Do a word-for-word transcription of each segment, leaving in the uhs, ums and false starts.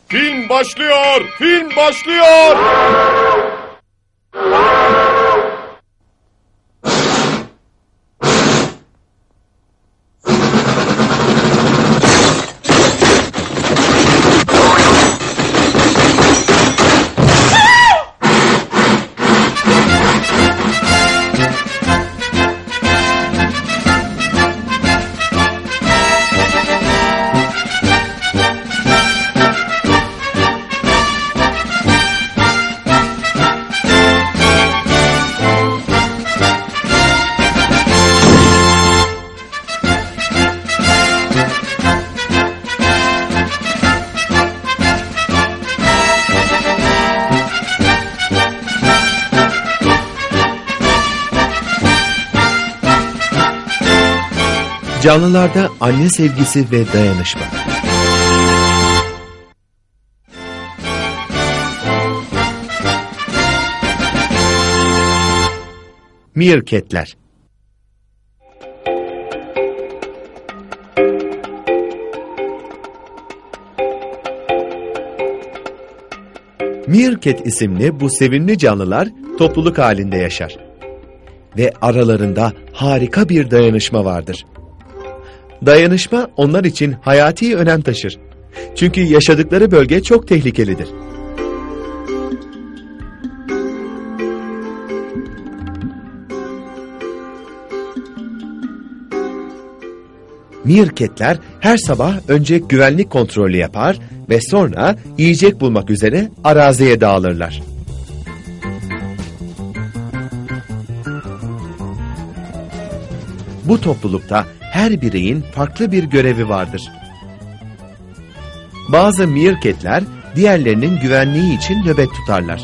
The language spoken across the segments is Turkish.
Film başlıyor! Film başlıyor! Canlılarda anne sevgisi ve dayanışma. Meerkatler. Meerkat isimli bu sevimli canlılar topluluk halinde yaşar. Ve aralarında harika bir dayanışma vardır. Dayanışma onlar için hayati önem taşır. Çünkü yaşadıkları bölge çok tehlikelidir. Meerkatler her sabah önce güvenlik kontrolü yapar ve sonra yiyecek bulmak üzere araziye dağılırlar. Bu toplulukta her bireyin farklı bir görevi vardır. Bazı meerkatler diğerlerinin güvenliği için nöbet tutarlar.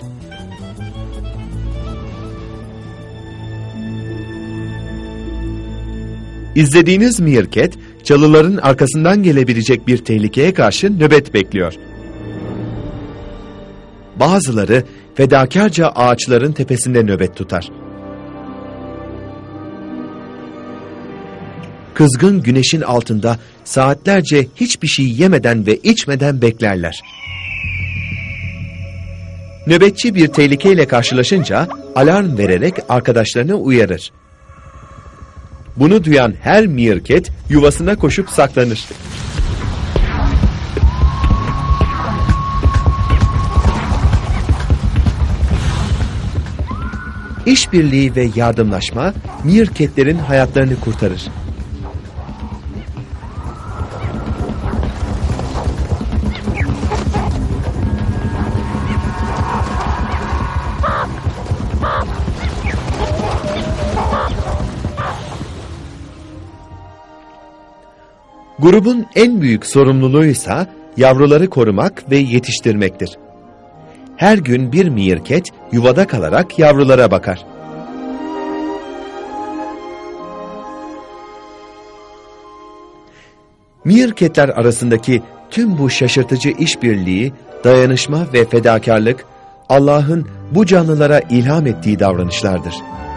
İzlediğiniz meerkat, çalıların arkasından gelebilecek bir tehlikeye karşı nöbet bekliyor. Bazıları fedakarca ağaçların tepesinde nöbet tutar. Kızgın güneşin altında saatlerce hiçbir şey yemeden ve içmeden beklerler. Nöbetçi bir tehlikeyle karşılaşınca alarm vererek arkadaşlarını uyarır. Bunu duyan her meerkat yuvasına koşup saklanır. İşbirliği ve yardımlaşma meerkatlerin hayatlarını kurtarır. Grubun en büyük sorumluluğuysa yavruları korumak ve yetiştirmektir. Her gün bir meerkat yuvada kalarak yavrulara bakar. Meerkatler arasındaki tüm bu şaşırtıcı işbirliği, dayanışma ve fedakarlık Allah'ın bu canlılara ilham ettiği davranışlardır.